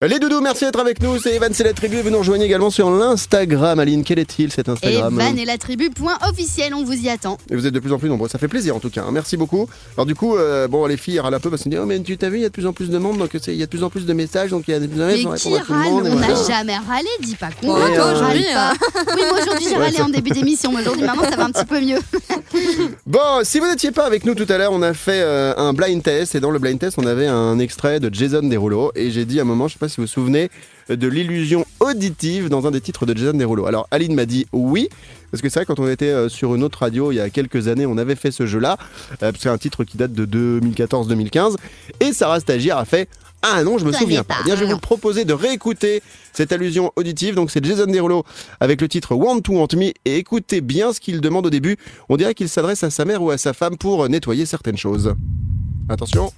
Les doudous, merci d'être avec nous, c'est Evan, c'est la tribu, vous nous rejoignez également sur l'Instagram. Aline, quel est-il cet Instagram? Evan et la tribu.officiel, on vous y attend. Et vous êtes de plus en plus nombreux, ça fait plaisir en tout cas, merci beaucoup. Alors du coup, bon les filles râlent un peu parce qu'ils disent « Oh mais tu t'as vu, il y a de plus en plus de monde, donc il y a de plus en plus de messages, donc il y a de plus en plus de Mais répondre qui à tout le râle? monde. » On n'a jamais râlé, dis pas qu'on râle. toi aujourd'hui, Oui, moi aujourd'hui j'ai râlé en début d'émission, mais aujourd'hui maman ça va un petit peu mieux. Bon, si vous n'étiez pas avec nous tout à l'heure, on a fait un blind test, et dans le blind test on avait un extrait de Jason Derulo, et j'ai dit à un moment, je sais pas si vous vous souvenez, de l'illusion auditive dans un des titres de Jason Derulo. Alors Aline m'a dit oui, parce que c'est vrai, quand on était sur une autre radio il y a quelques années, on avait fait ce jeu-là, c'est un titre qui date de 2014-2015, et Sarah Stagiaire a fait « Ah non, je me souviens pas ». Bien, je vais vous proposer de réécouter cette allusion auditive, donc c'est Jason Derulo avec le titre « Want to Want Me », et écoutez bien ce qu'il demande au début, on dirait qu'il s'adresse à sa mère ou à sa femme pour nettoyer certaines choses. Attention.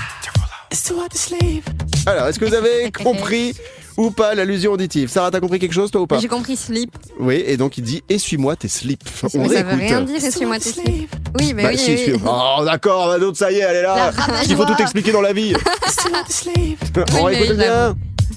Alors, est-ce que vous avez compris ou pas l'allusion auditive? Sarah, t'as compris quelque chose toi ou pas? J'ai compris slip. Oui, et donc il dit « Essuie-moi tes slips ». Mais ça veut rien dire, essuie-moi tes slips. Oui, mais Bah, oui, si, oui. Oh d'accord, bah, d'autres, ça y est, elle est là. Il faut tout expliquer dans la vie. On Oui, écoute mais bien.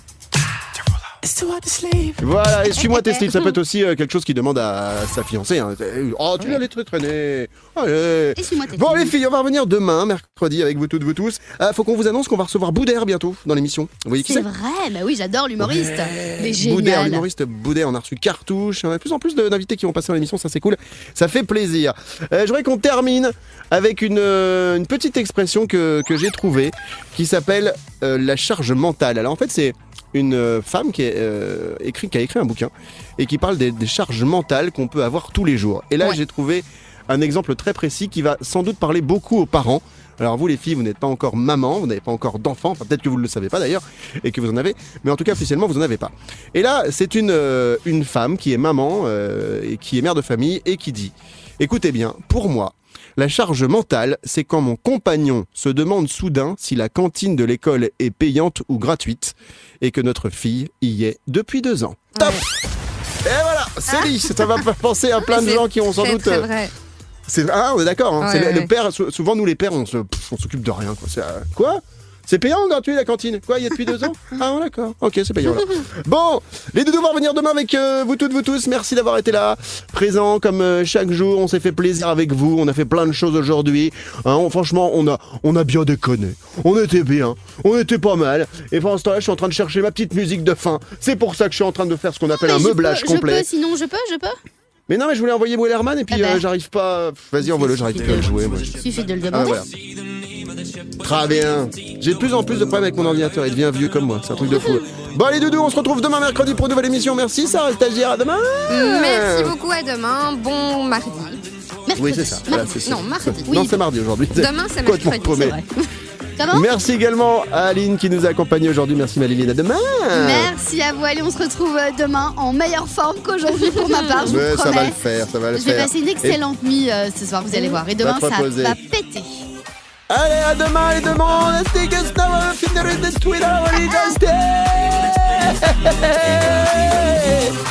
Voilà, essuie-moi tes slips. Ça peut être aussi quelque chose qu'il demande à sa fiancée. Hein. Oh, tu l'as les trucs traîner. Allez. Essuie-moi tes Bon, slips. les filles, on va revenir demain, mercredi, avec vous toutes, vous tous. Faut qu'on vous annonce qu'on va recevoir Boudère bientôt dans l'émission. Vous voyez qui C'est c'est? vrai, bah oui, j'adore l'humoriste. Il est Boudère, génial. l'humoriste Boudère, on a reçu Cartouche. On a de plus en plus d'invités qui vont passer dans l'émission, ça c'est cool. Ça fait plaisir. Je voudrais qu'on termine avec une petite expression que j'ai trouvée qui s'appelle la charge mentale. Alors en fait, c'est une femme qui a écrit un bouquin et qui parle des charges mentales qu'on peut avoir tous les jours. Et là, Ouais. j'ai trouvé un exemple très précis qui va sans doute parler beaucoup aux parents. Alors vous les filles, vous n'êtes pas encore maman, vous n'avez pas encore d'enfant, enfin peut-être que vous ne le savez pas d'ailleurs, et que vous en avez, mais en tout cas officiellement vous n'en avez pas. Et là, c'est une femme qui est maman et qui est mère de famille et qui dit « Écoutez bien, pour moi, la charge mentale, c'est quand mon compagnon se demande soudain si la cantine de l'école est payante ou gratuite et que notre fille y est depuis 2 ans. » Top. Et voilà, c'est dit, ça va faire penser à plein de gens qui ont sans doute... C'est vrai. On est d'accord. Hein. Ouais, C'est ouais. le père. Souvent, nous les pères, on s'occupe de rien. Quoi. Quoi? C'est payant ou gratuit la cantine? Quoi? Il y a depuis 2 ans? Ah d'accord. Ok, c'est payant là. Bon, les doudous vont revenir demain avec vous toutes, vous tous. Merci d'avoir été là, présents comme chaque jour. On s'est fait plaisir avec vous. On a fait plein de choses aujourd'hui. Hein, franchement, on a bien déconné. On était bien. On était pas mal. Et pendant ce temps-là, je suis en train de chercher ma petite musique de fin. C'est pour ça que je suis en train de faire ce qu'on appelle un meublage complet. Je peux. Mais non, mais je voulais envoyer Wellerman et puis Ah bah. j'arrive pas. Vas-y, envoie-le, j'arrive pas à le jouer. Moi. Suffit de le Ah, demander. voilà. Très bien. J'ai de plus en plus de problèmes avec mon ordinateur. Il devient vieux comme moi. C'est un truc de fou. Bon, allez, doudou, on se retrouve demain mercredi pour une nouvelle émission. Merci, Sarah Stagiaire. À demain. Merci beaucoup, à demain. Bon mardi. Oui, c'est ça. Voilà, c'est ça. Non, mardi. Non, c'est mardi aujourd'hui. Demain, c'est Complètement mercredi, paumé. C'est vrai. Comment? Merci également à Aline qui nous a accompagnés aujourd'hui. Merci Maline. À demain. Merci à vous. Allez, on se retrouve demain en meilleure forme qu'aujourd'hui pour ma part. Je vous Mais ça va promets. le faire, ça va le Je vais faire. passer une excellente nuit ce soir, vous allez voir. Et demain, te ça reposer. va péter. Allez, à demain, les demandes. Let's take a snow, finir this Twitter, what you guys did.